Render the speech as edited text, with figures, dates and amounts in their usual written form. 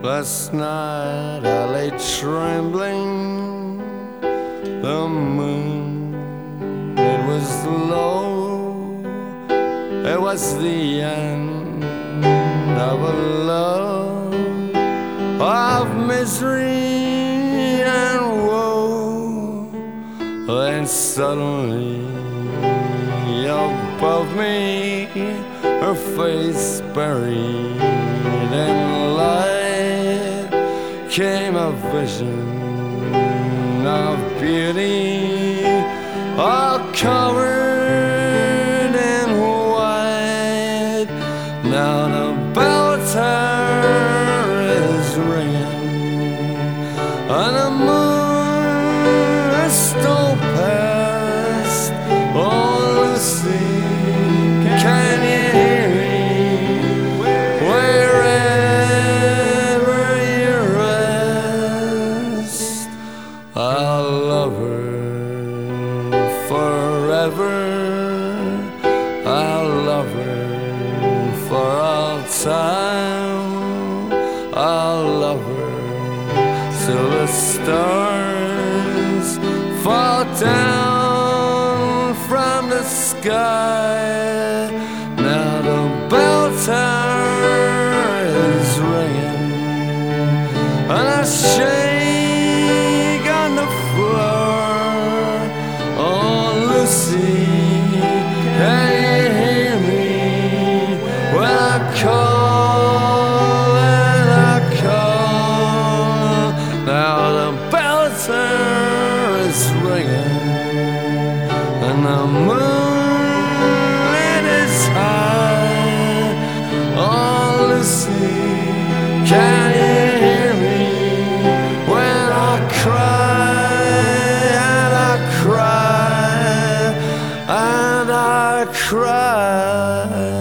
Last night I lay trembling. The moon, it was low. It was the end of a love of misery and woe. Then suddenly above me, her face buried in light, came a vision of beauty, all covered in white. Now the bell tower is ringing, and the moon has stole past. Oh, Lucy, can you hear me? Wherever you rest, I'll love her forever. I'll love her for all time. I'll love her till the stars fall down from the sky. Now the bell tower is ringing, and I shake on the floor. Oh, Lucy, can you hear me when I call and I call? Now the bell tower is ringing, and the moon it is high. Oh, Lucy, can you hear me when I cry and I cry and I cry?